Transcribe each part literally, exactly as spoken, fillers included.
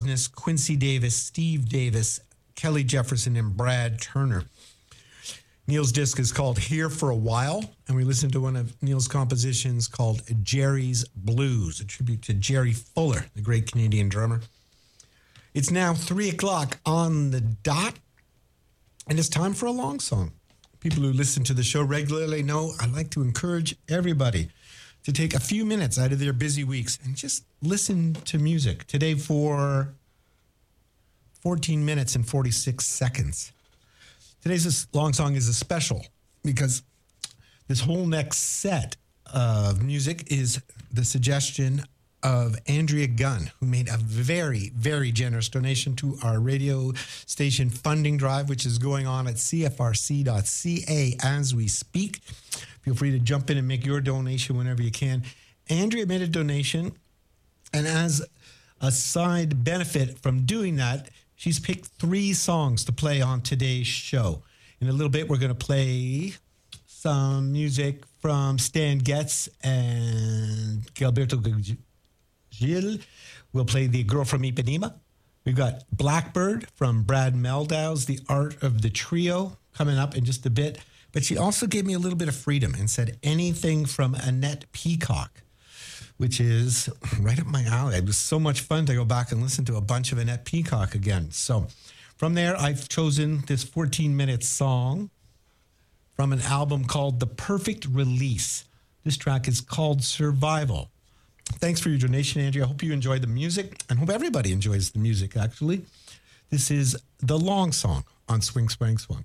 Business, Quincy Davis, Steve Davis, Kelly Jefferson, and Brad Turner. Neil's disc is called Here for a While, and we listened to one of Neil's compositions called Jerry's Blues, a tribute to Jerry Fuller, the great Canadian drummer. It's now three o'clock on the dot, and it's time for a long song. People who listen to the show regularly know I like to encourage everybody to take a few minutes out of their busy weeks and just listen to music. Today for fourteen minutes and forty-six seconds. Today's long song is a special because this whole next set of music is the suggestion of Andrea Gunn, who made a very, very generous donation to our radio station funding drive, which is going on at c f r c dot c a as we speak. Feel free to jump in and make your donation whenever you can. Andrea made a donation, and as a side benefit from doing that, she's picked three songs to play on today's show. In a little bit, we're going to play some music from Stan Getz and Gilberto Gil. We'll play The Girl from Ipanema. We've got Blackbird from Brad Meldau's The Art of the Trio coming up in just a bit. But she also gave me a little bit of freedom and said anything from Annette Peacock, which is right up my alley. It was so much fun to go back and listen to a bunch of Annette Peacock again. So from there, I've chosen this fourteen-minute song from an album called The Perfect Release. This track is called Survival. Thanks for your donation, Andrea. I hope you enjoy the music, and hope everybody enjoys the music, actually. This is The Long Song on Swing, Swang, Swung.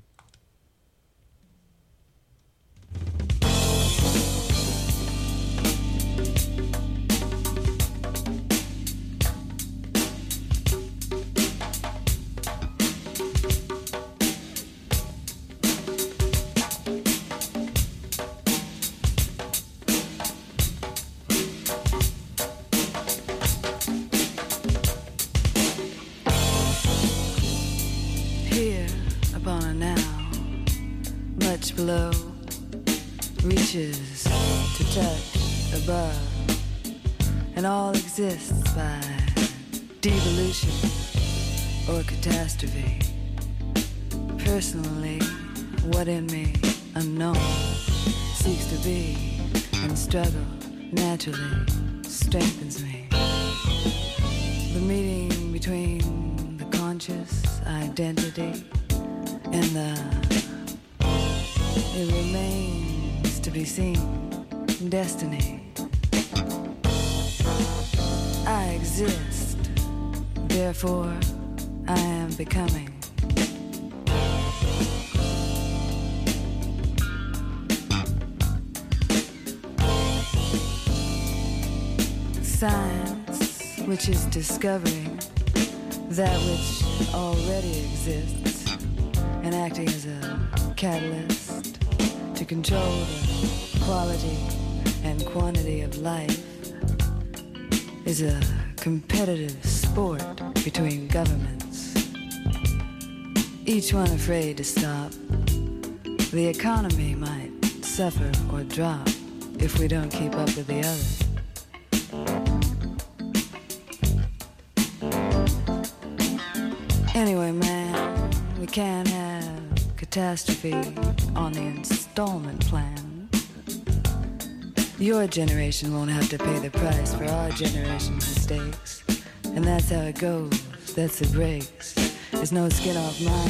Below reaches to touch above, and all exists by devolution or catastrophe. Personally, what in me, unknown, seeks to be and struggle naturally strengthens me. The meeting between the conscious identity and the it remains to be seen. Destiny. I exist. Therefore, I am becoming. Science, which is discovering that which already exists and acting as a catalyst to control the quality and quantity of life, is a competitive sport between governments, each one afraid to stop. The economy might suffer or drop if we don't keep up with the others. Anyway, man, we can't have catastrophe on the installment plan. Your generation won't have to pay the price for our generation's mistakes. And that's how it goes, that's the breaks. There's no skin off my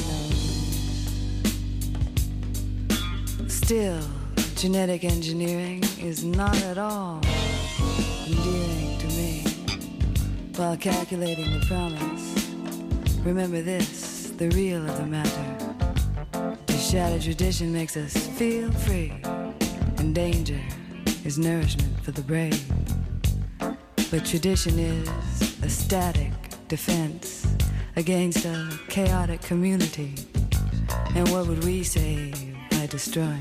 nose. Still, genetic engineering is not at all endearing to me. While calculating the promise, remember this, the real of the matter. Shattered tradition makes us feel free, and danger is nourishment for the brave. But tradition is a static defense against a chaotic community. And what would we save by destroying?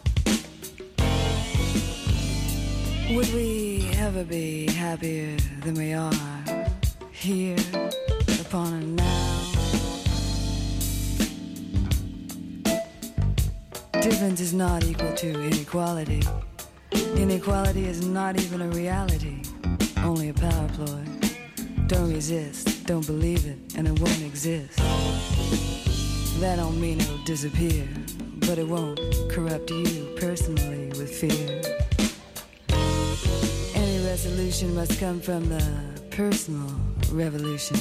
Would we ever be happier than we are here upon a now? Difference is not equal to inequality. Inequality is not even a reality, only a power ploy. Don't resist, don't believe it, and it won't exist. That don't mean it'll disappear, but it won't corrupt you personally with fear. Any resolution must come from the personal revolution.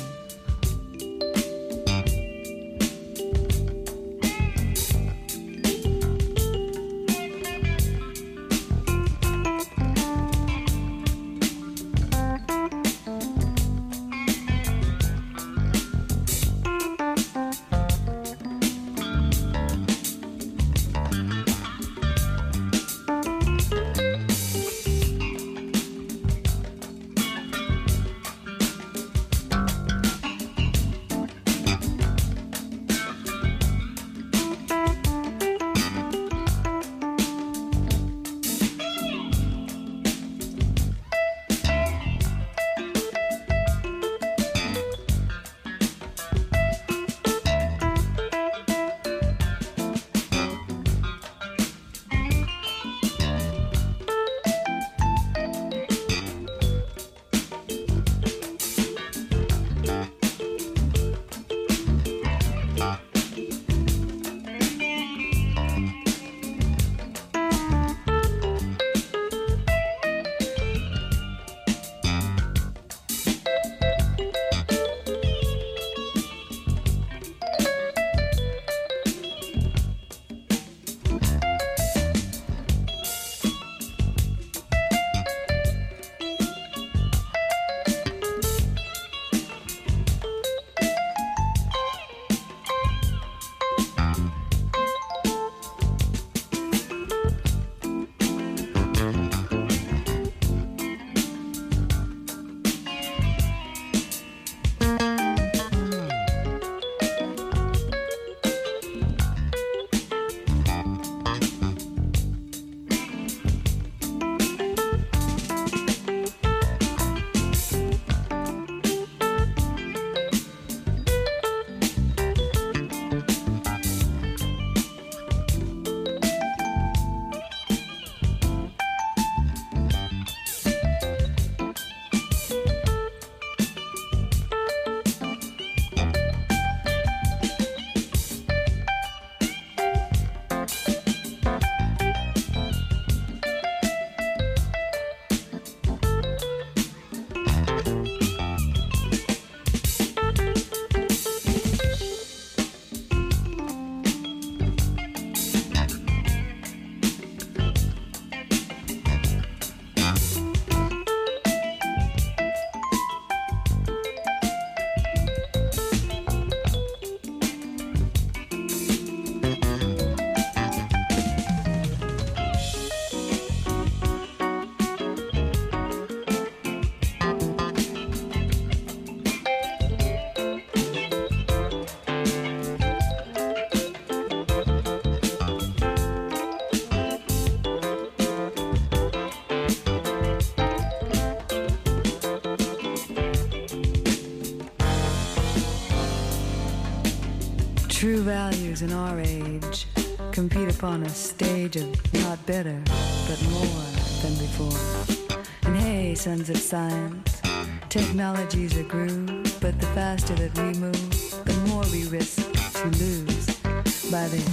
True values in our age compete upon a stage of not better, but more than before. And hey, sons of science, technologies are groove, but the faster that we move, the more we risk to lose by the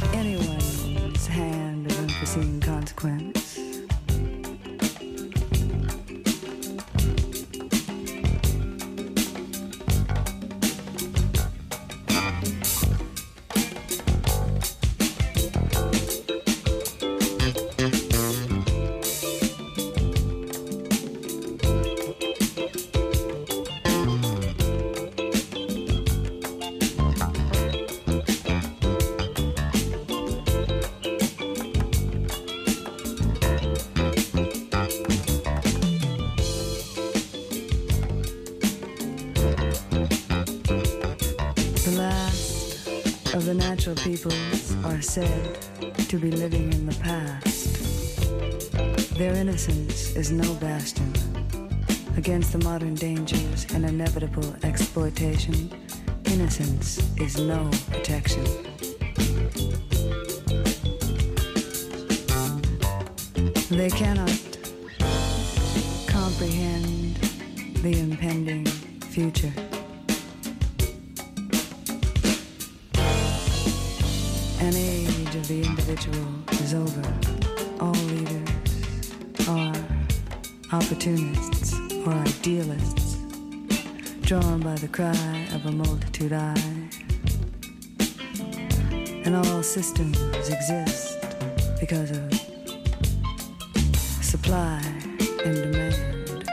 anyone's hand of unforeseen consequence. Of the natural peoples are said to be living in the past. Their innocence is no bastion against the modern dangers and inevitable exploitation. Innocence is no protection. They cannot comprehend the impending future. An age of the individual is over. All leaders are opportunists or idealists, drawn by the cry of a multitude eye. And all systems exist because of supply and demand.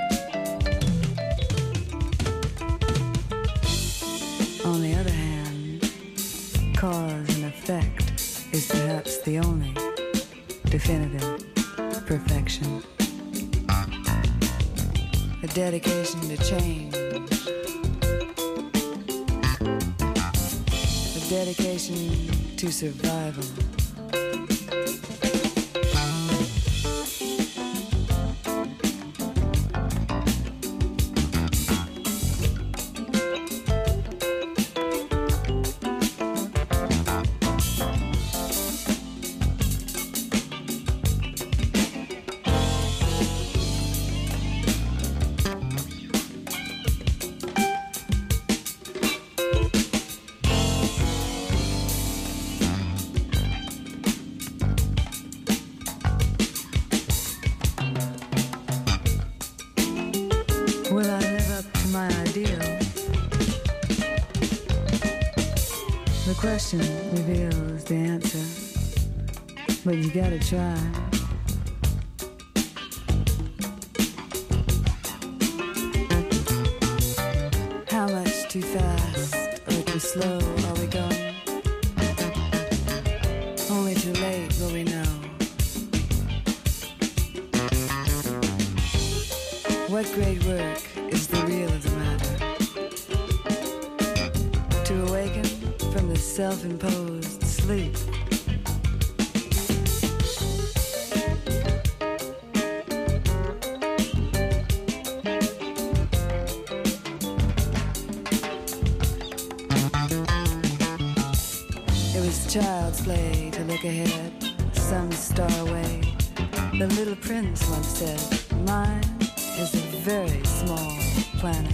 On the other hand, cause and effect is perhaps the only definitive perfection. A dedication to change. A dedication to survival. Reveals the answer, but you gotta try. How much too fast or too slow are we going? Only too late will we know. What great work is the real of the matter? To awaken from the self-imposed sleep. It was child's play to look ahead, some star away. The little prince once said, mine is a very small planet.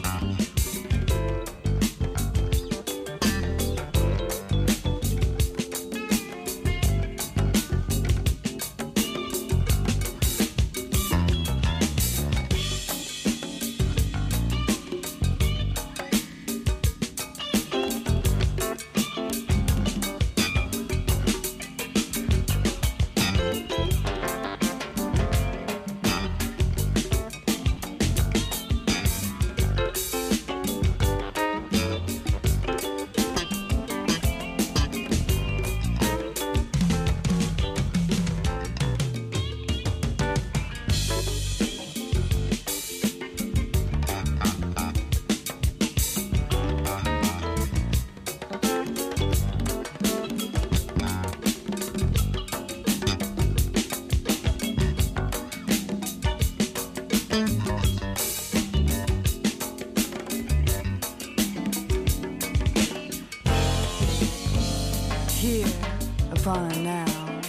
Now,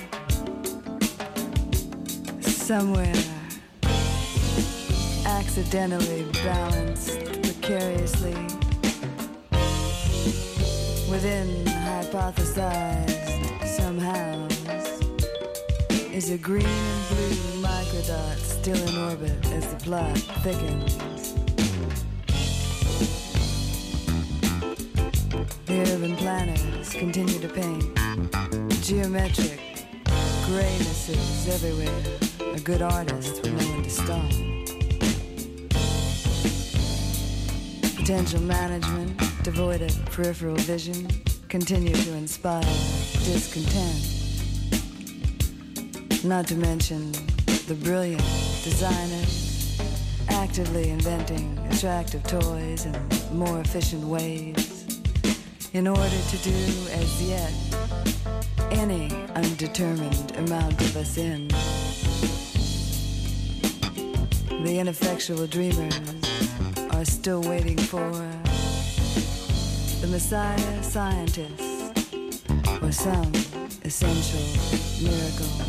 somewhere accidentally balanced precariously within hypothesized somehow is a green and blue microdot still in orbit as the plot thickens. The urban planners continue to paint geometric graynesses everywhere. A good artist with no one to stop. Potential management, devoid of peripheral vision, continue to inspire discontent. Not to mention the brilliant designers actively inventing attractive toys and more efficient ways in order to do as yet any undetermined amount of us in. The ineffectual dreamers are still waiting for the Messiah scientist or some essential miracle.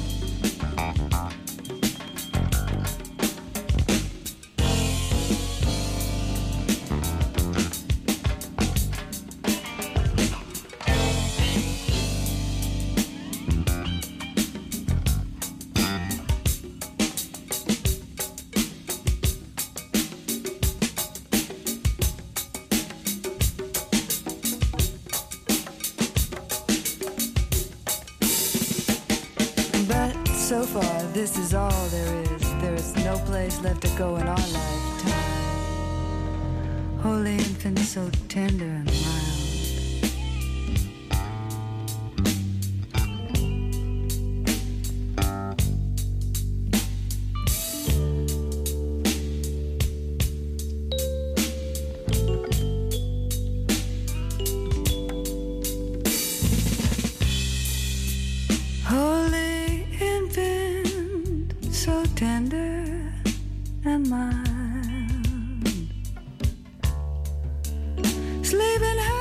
So far, this is all there is. There is no place left to go in our lifetime. Holy infant, so tender and mild. Holy infant, so tender and mild. Sleep in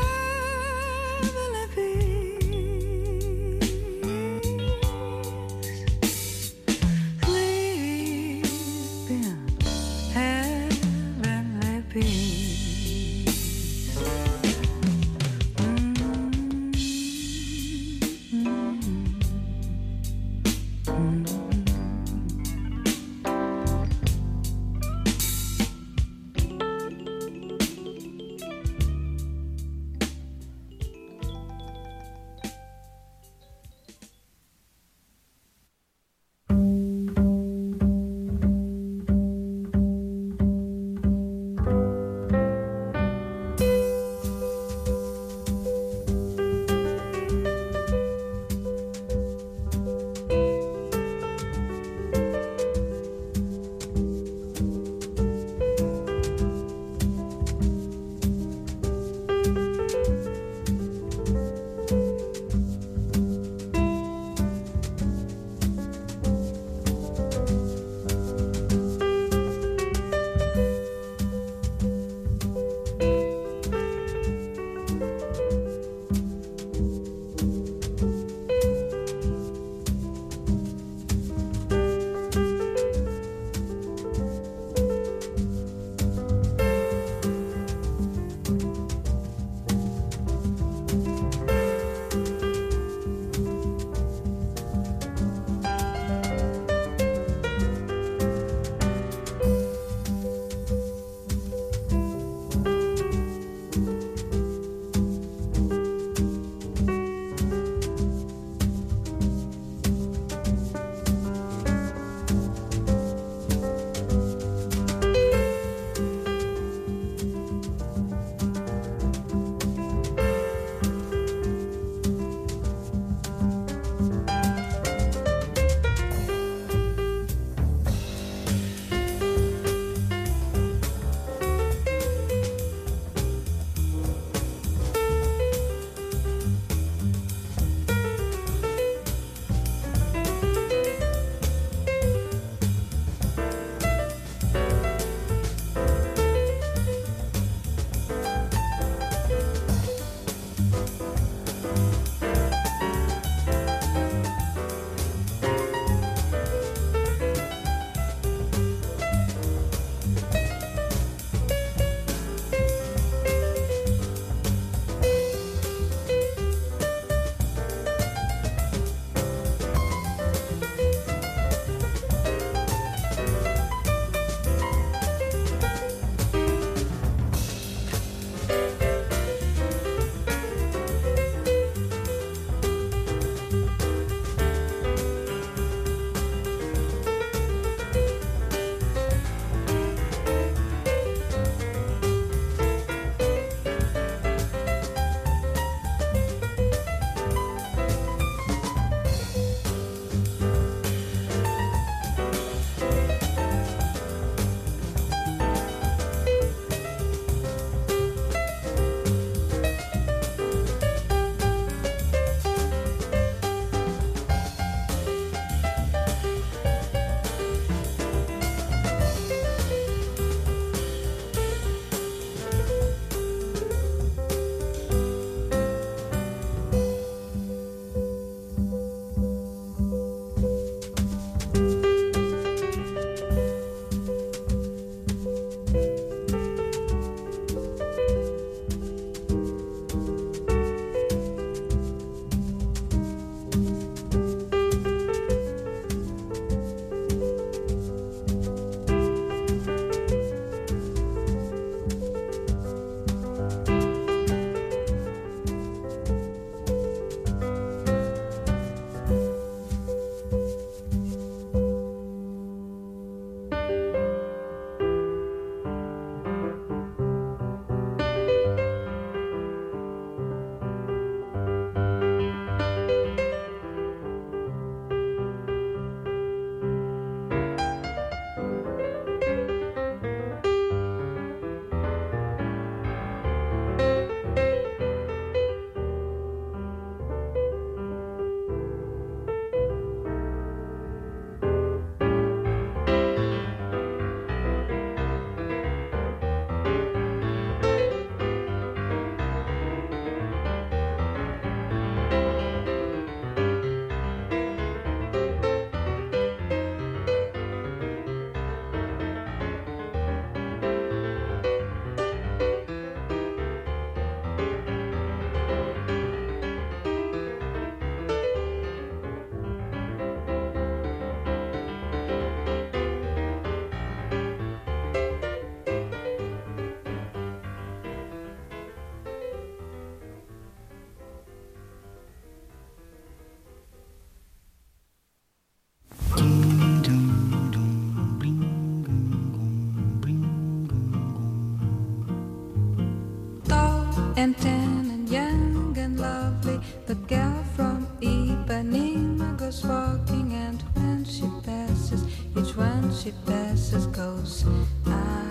and tan and young and lovely. The gal from Ipanema goes walking, and when she passes, each one she passes goes ah.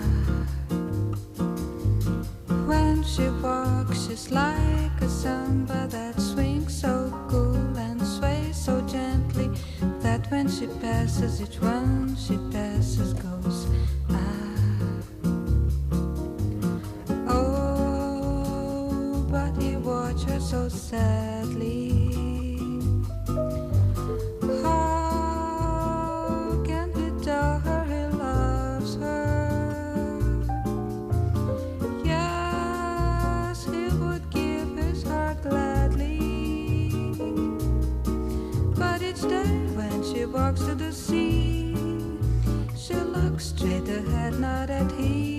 When she walks, she's like a samba that swings so cool and sways so gently that when she passes, each one she passes goes ah. Oh, but he watched her so sadly. How can he tell her he loves her? Yes, he would give his heart gladly. But each day when she walks to the sea, she looks straight ahead, not at him.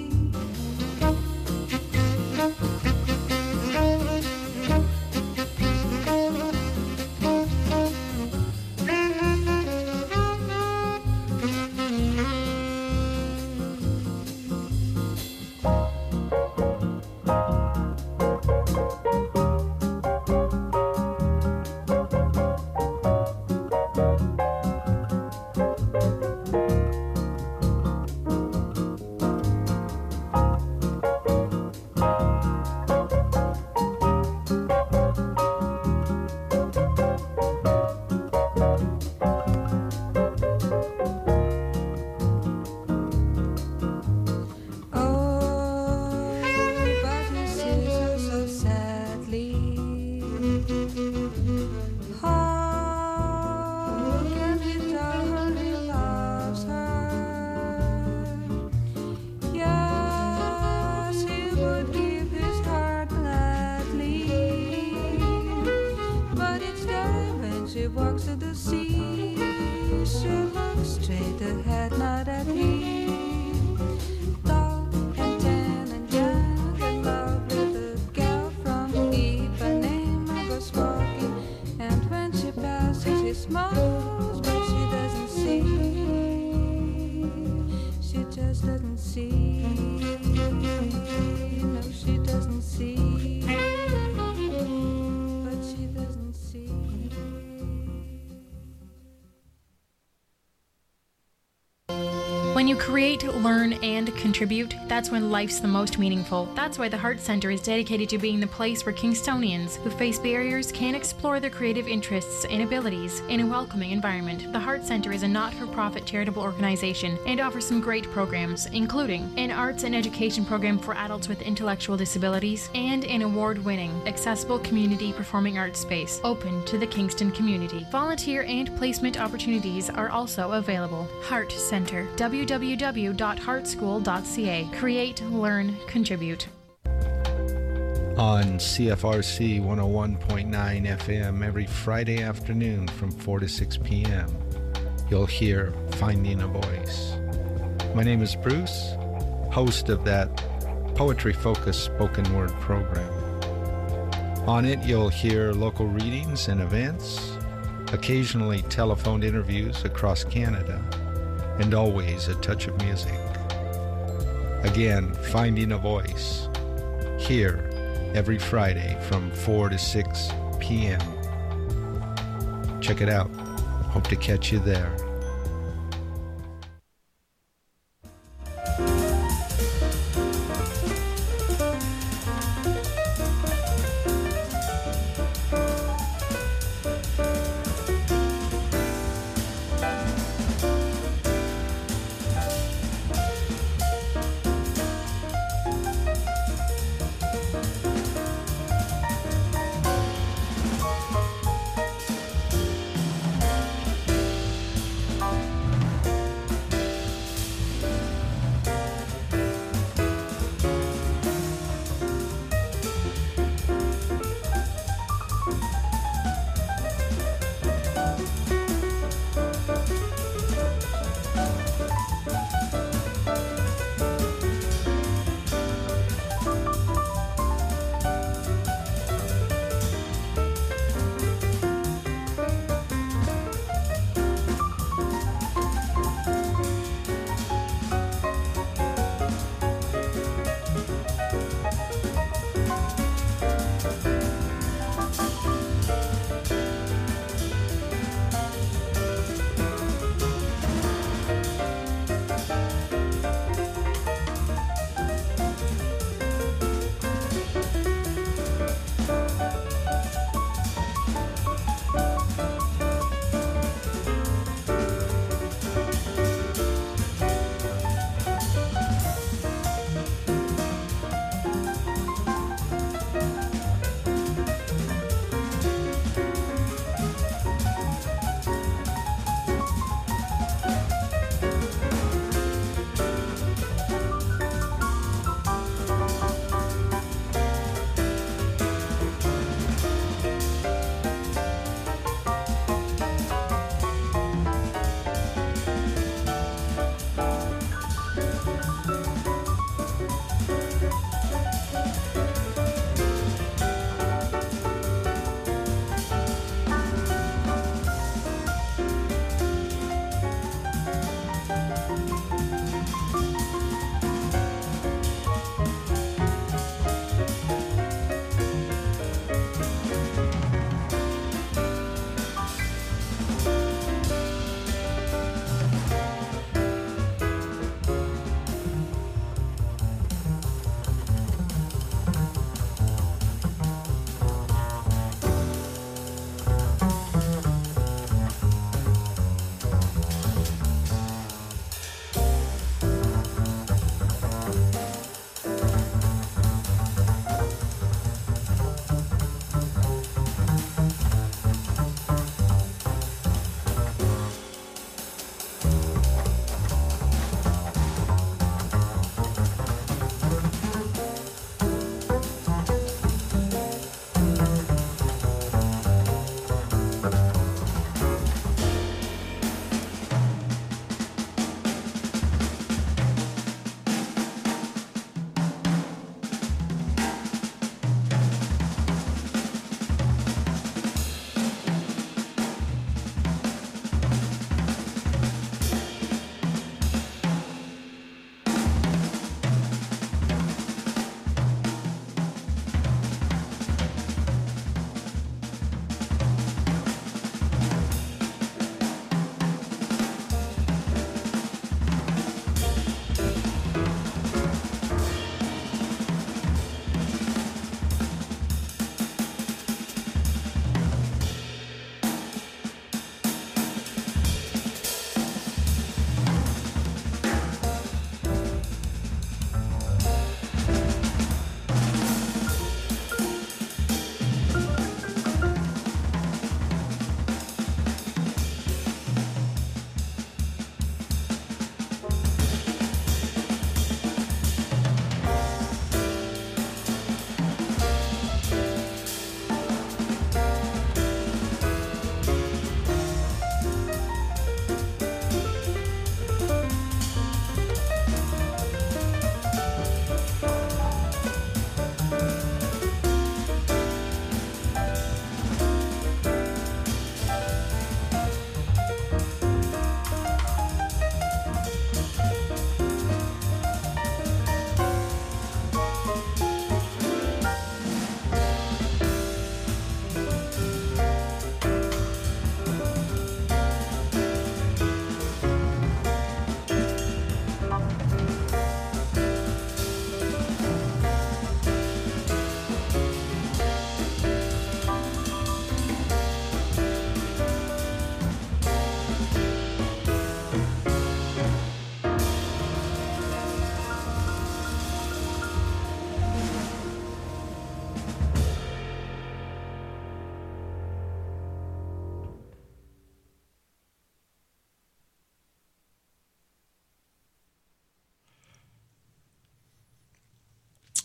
When you create, learn, and contribute, that's when life's the most meaningful. That's why the Heart Center is dedicated to being the place where Kingstonians who face barriers can explore their creative interests and abilities in a welcoming environment. The Heart Center is a not-for-profit charitable organization and offers some great programs, including an arts and education program for adults with intellectual disabilities and an award-winning, accessible community performing arts space open to the Kingston community. Volunteer and placement opportunities are also available. Heart Center, w w w dot heart school dot c a. Create, learn, contribute. On C F R C one oh one point nine F M every Friday afternoon from four to six p.m. you'll hear Finding a Voice. My name is Bruce, host of that poetry-focused spoken word program. On it you'll hear local readings and events, occasionally telephoned interviews across Canada, and always a touch of music. Again, Finding a Voice, here every Friday from four to six p.m. Check it out. Hope to catch you there.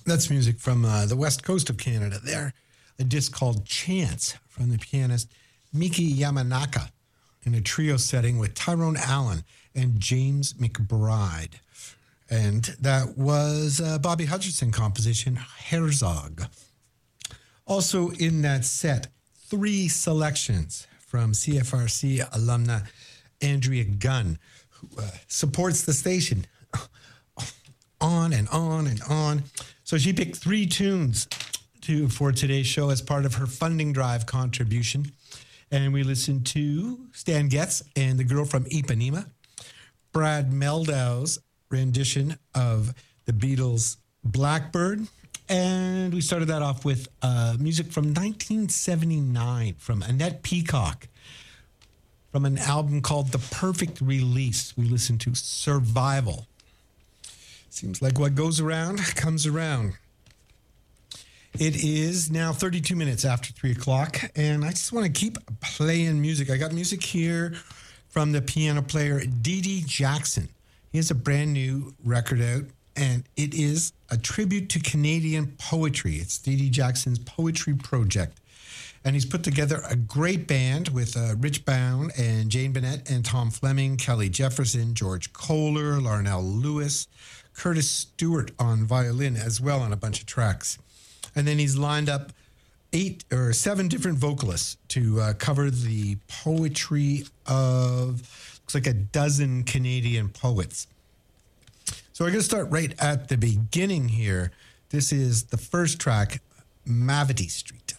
That's music from uh, the west coast of Canada there. A disc called Chance from the pianist Miki Yamanaka in a trio setting with Tyrone Allen and James McBride. And that was a Bobby Hutcherson composition, Herzog. Also in that set, three selections from C F R C alumna Andrea Gunn, who uh, supports the station on and on and on. So she picked three tunes to for today's show as part of her funding drive contribution. And we listened to Stan Getz and the Girl from Ipanema, Brad Meldau's rendition of the Beatles' Blackbird, and we started that off with uh, music from nineteen seventy-nine from Annette Peacock from an album called The Perfect Release. We listened to Survival. Seems like what goes around comes around. It is now thirty-two minutes after three o'clock, and I just want to keep playing music. I got music here from the piano player Dee Dee Jackson. He has a brand new record out, and it is a tribute to Canadian poetry. It's Dee Dee Jackson's Poetry Project. And he's put together a great band with uh, Rich Bound and Jane Bennett and Tom Fleming, Kelly Jefferson, George Kohler, Larnell Lewis, Curtis Stewart on violin as well on a bunch of tracks. And then he's lined up eight or seven different vocalists to uh, cover the poetry of, looks like a dozen Canadian poets. So we're going to start right at the beginning here. This is the first track, Mavity Street.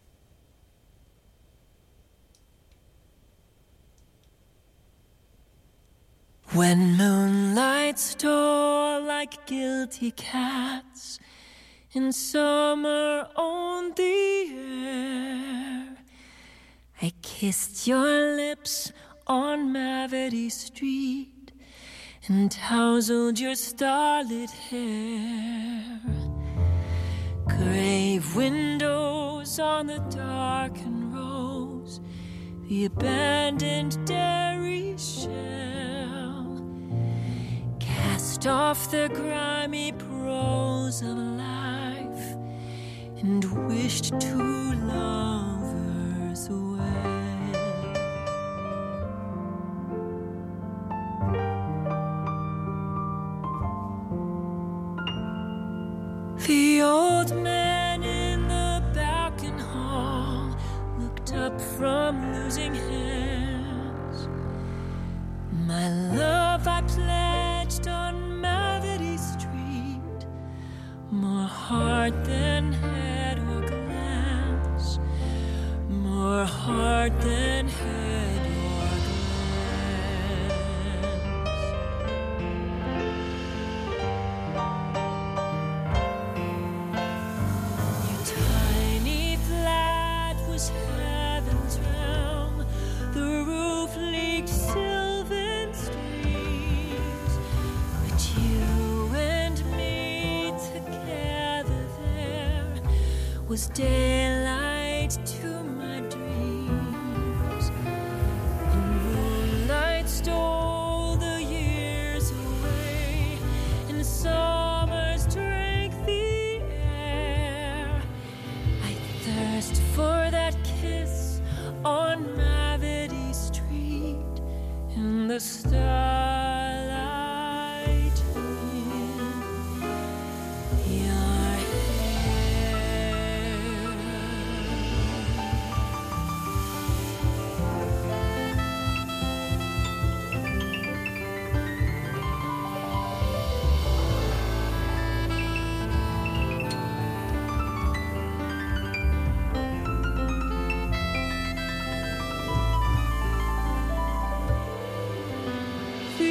When moonlight stole like guilty cats in summer on the air, I kissed your lips on Mavity Street and tousled your starlit hair. Grave windows on the darkened rows, the abandoned dairy shell, cast off the grimy prose of life and wished two lovers well. The old man in the balcony hall looked up from losing hands. My love I pledged on Mavity Street, more heart than head or glance, more heart than head or glance. Your tiny flat was heaven's realm, the roof leaked sylvan streams, but you and me together there was daylight to my dreams. And moonlight stole the years away, and summers drank the air. I thirst for that kiss on Mavity Street in the starlight in your hair. The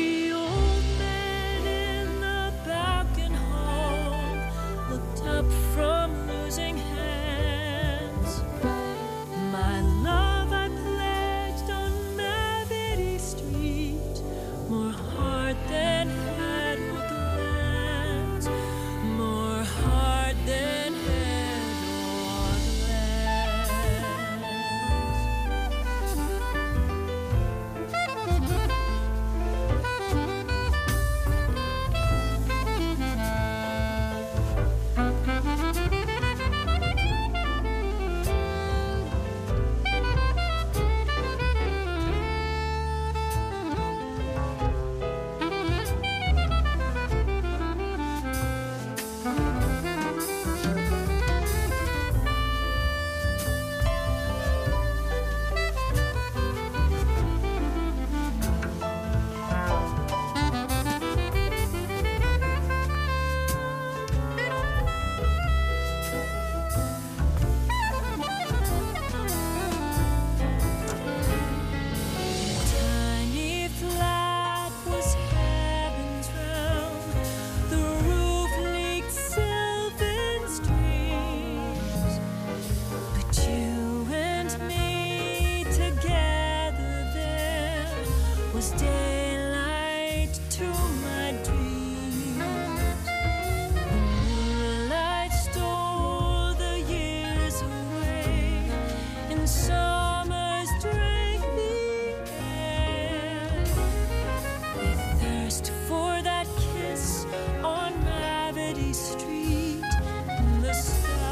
summers drank the air. They thirst for that kiss on Mavity Street in the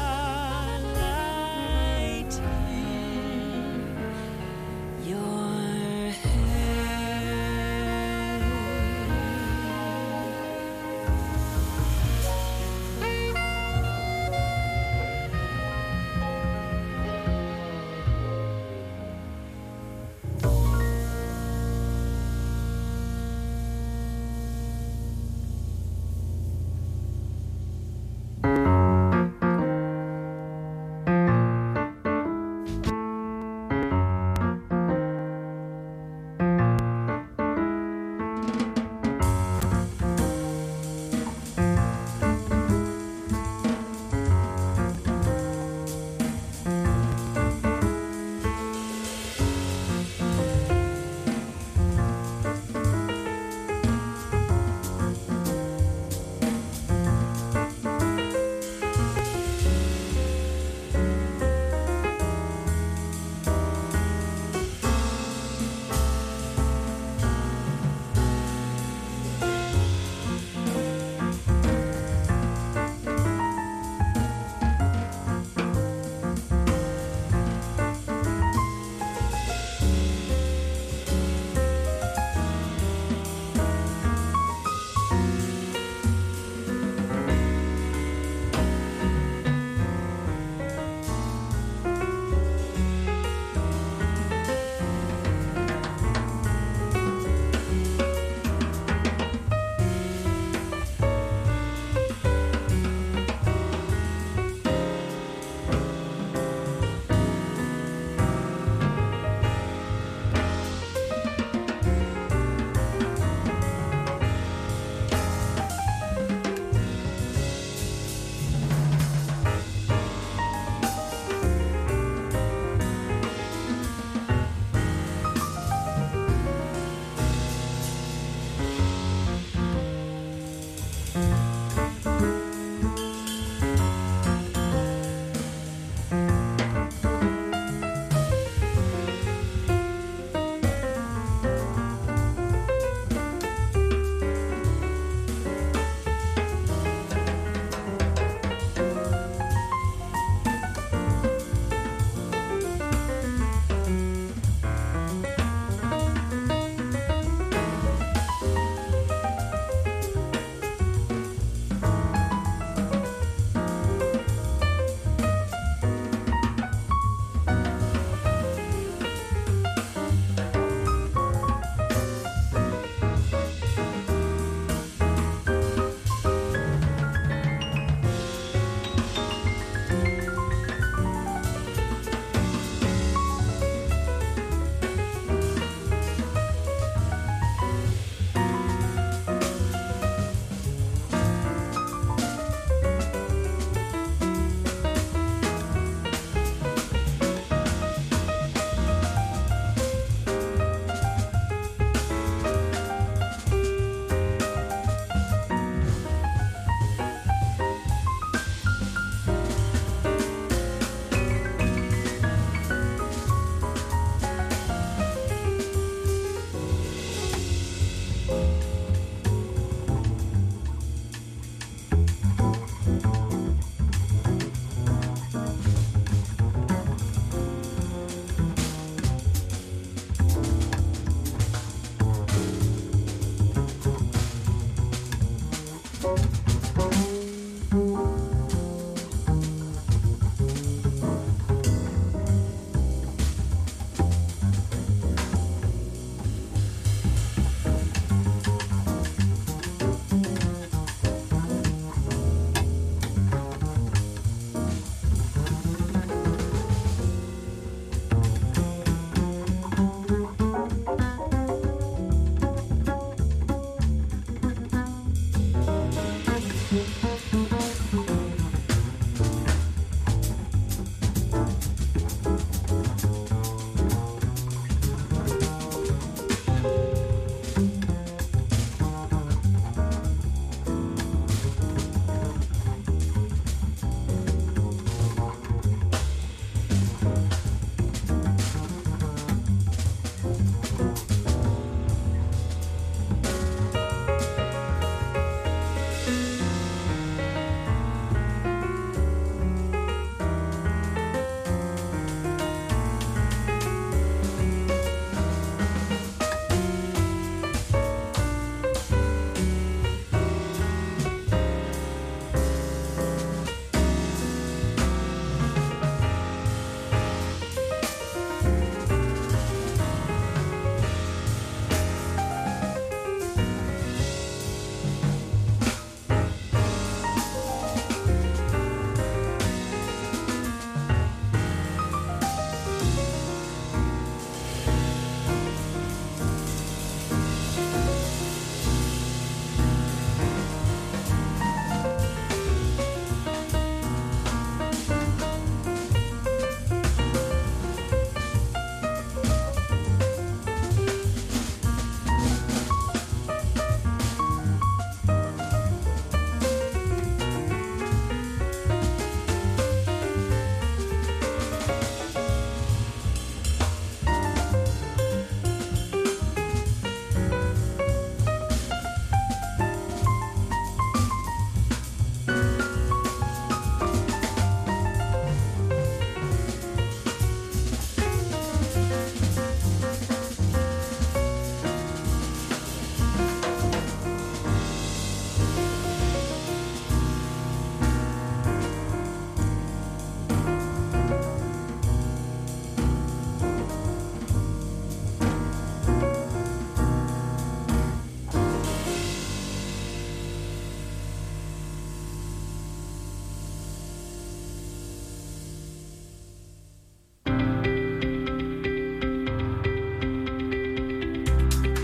starlight in your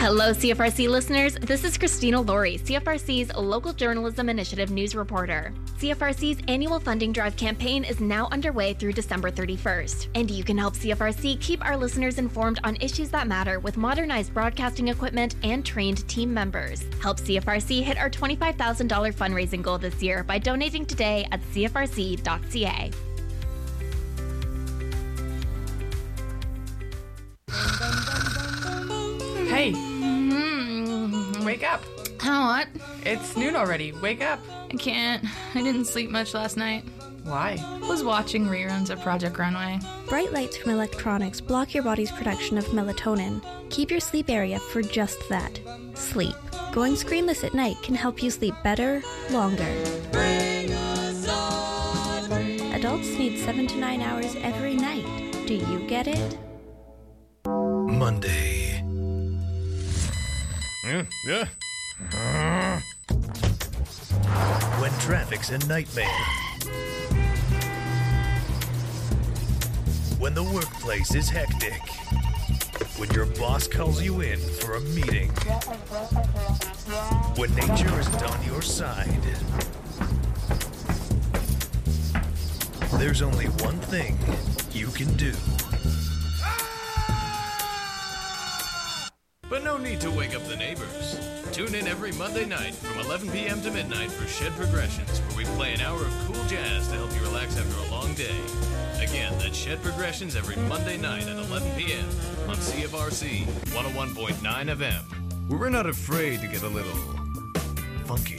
Hello, C F R C listeners. This is Christina Laurie, C F R C's Local Journalism Initiative news reporter. C F R C's annual funding drive campaign is now underway through December thirty-first, and you can help C F R C keep our listeners informed on issues that matter with modernized broadcasting equipment and trained team members. Help C F R C hit our twenty-five thousand dollars fundraising goal this year by donating today at c f r c dot c a. Hey, mm, wake up. What? It's noon already. Wake up. I can't. I didn't sleep much last night. Why? I was watching reruns of Project Runway. Bright lights from electronics block your body's production of melatonin. Keep your sleep area for just that, sleep. Going screenless at night can help you sleep better, longer. Adults need seven to nine hours every night. Do you get it? Monday. Yeah, yeah. Uh. When traffic's a nightmare. When the workplace is hectic. When your boss calls you in for a meeting. When nature isn't on your side. There's only one thing you can do. But no need to wake up the neighbors. Tune in every Monday night from eleven p.m. to midnight for Shed Progressions, where we play an hour of cool jazz to help you relax after a long day. Again, that's Shed Progressions every Monday night at eleven p.m. on C F R C one oh one point nine F M, where we're not afraid to get a little funky.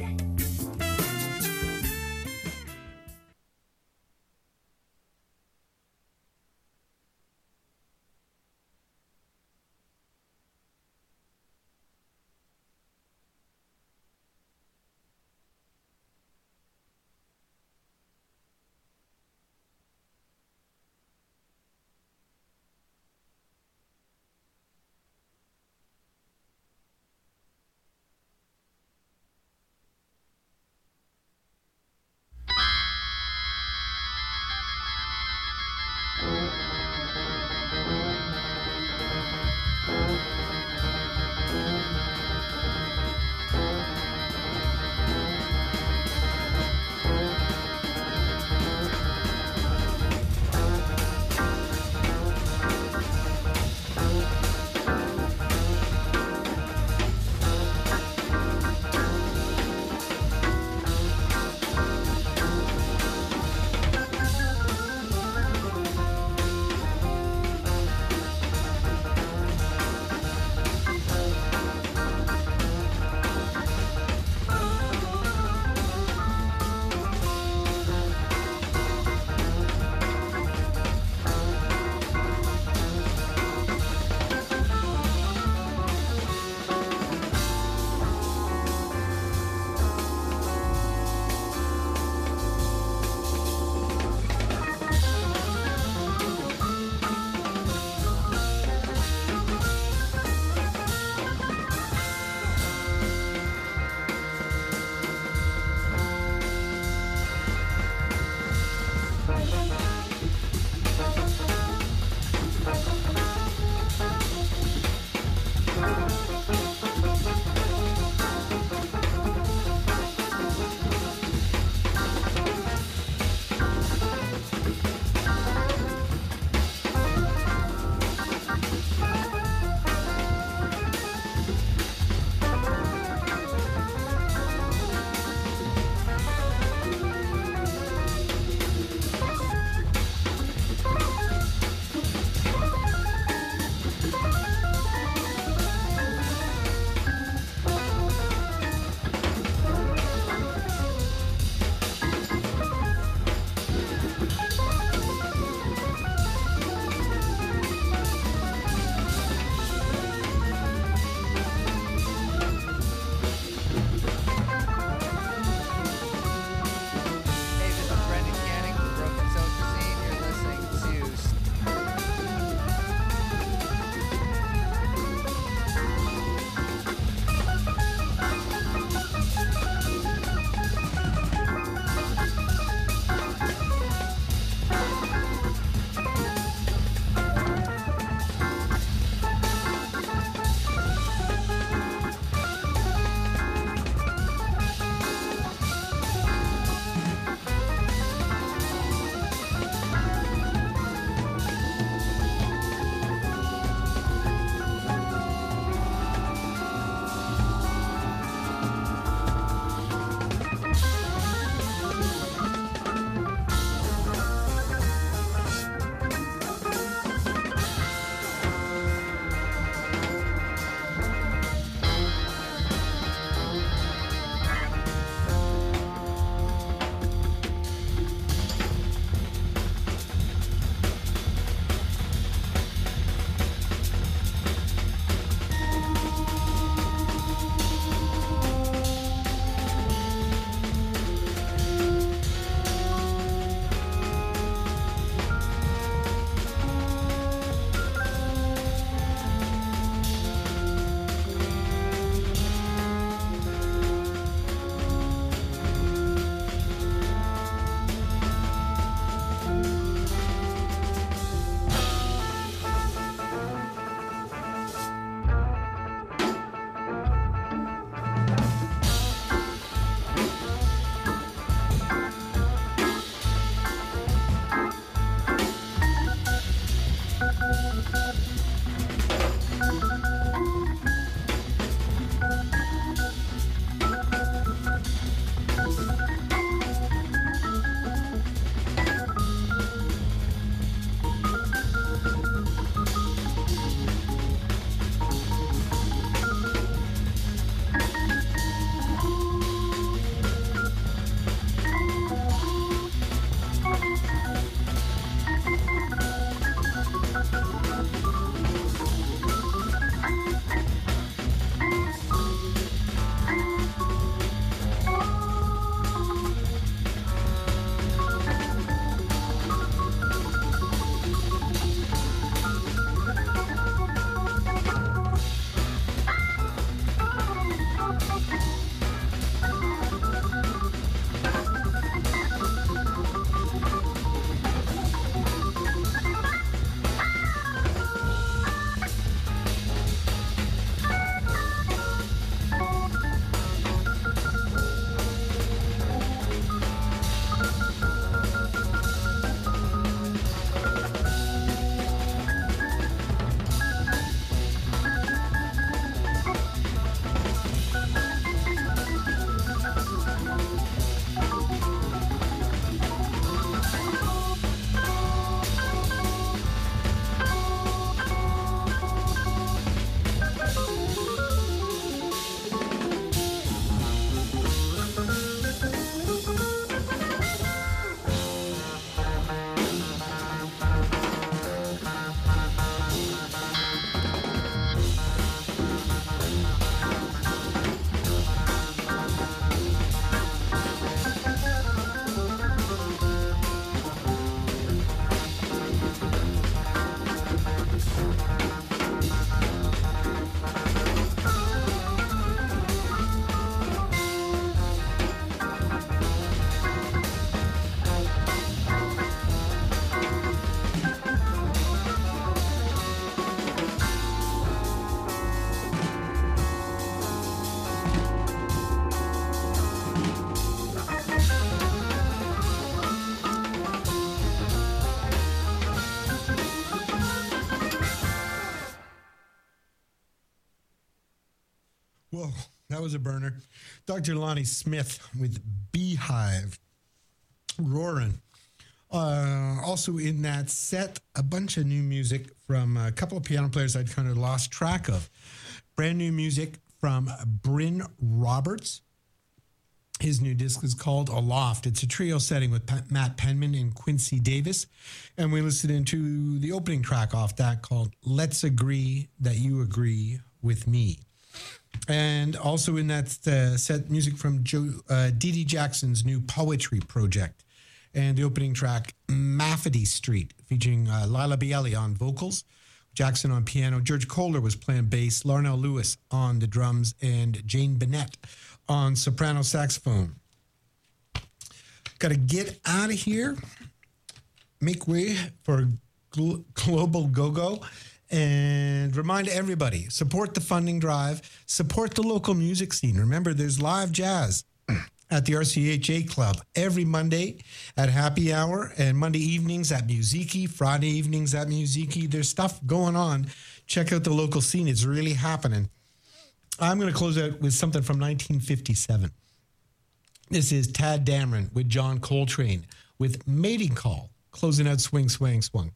Whoa, that was a burner. Doctor Lonnie Smith with Beehive. Roaring. Uh, also in that set, a bunch of new music from a couple of piano players I'd kind of lost track of. Brand new music from Bryn Roberts. His new disc is called Aloft. It's a trio setting with P- Matt Penman and Quincy Davis. And we listened into the opening track off that called Let's Agree That You Agree With Me. And also in that uh, set, music from Joe, uh, Dee Dee Jackson's new poetry project. And the opening track, Maffety Street, featuring uh, Lila Bielli on vocals, Jackson on piano, George Kohler was playing bass, Larnell Lewis on the drums, and Jane Bennett on soprano saxophone. Got to get out of here, make way for Gl- Global Go-Go, and remind everybody, support the funding drive, support the local music scene. Remember, there's live jazz at the R C H A Club every Monday at happy hour, and Monday evenings at Musiki, Friday evenings at Musiki. There's stuff going on. Check out the local scene. It's really happening. I'm going to close out with something from nineteen fifty-seven. This is Tad Dameron with John Coltrane with Mating Call, closing out Swing, Swang, Swung.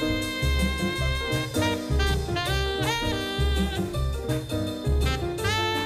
Thank you.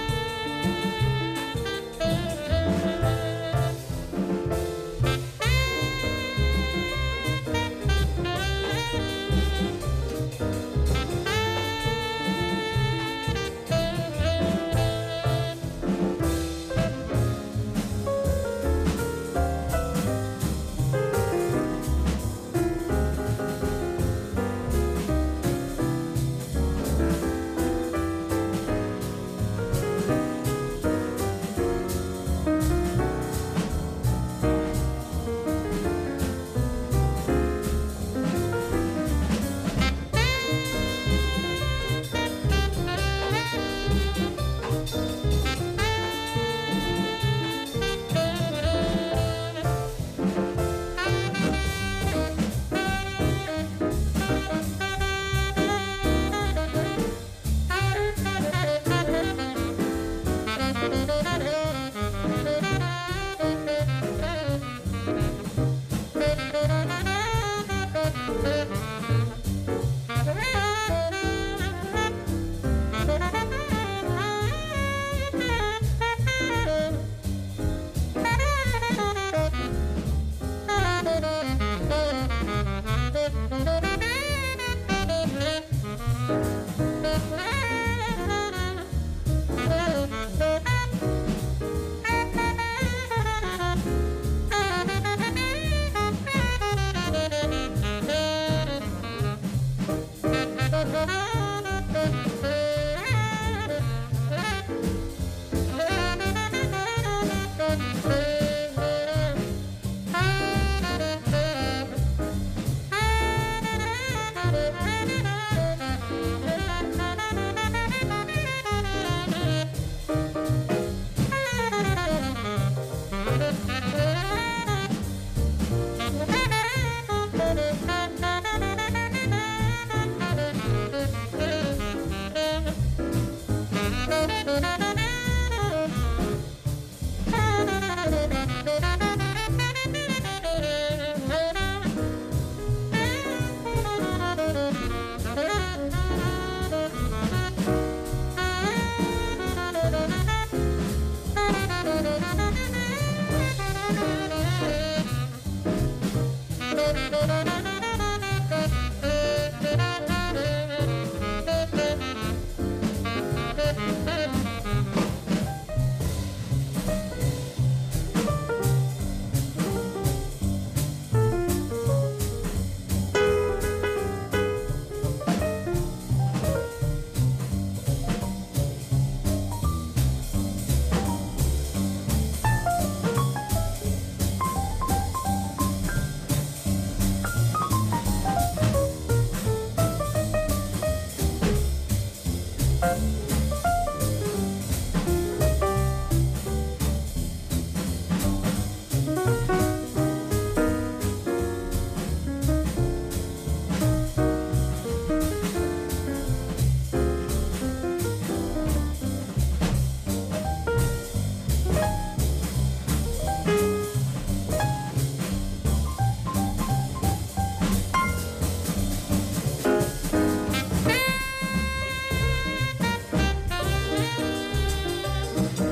Thank you.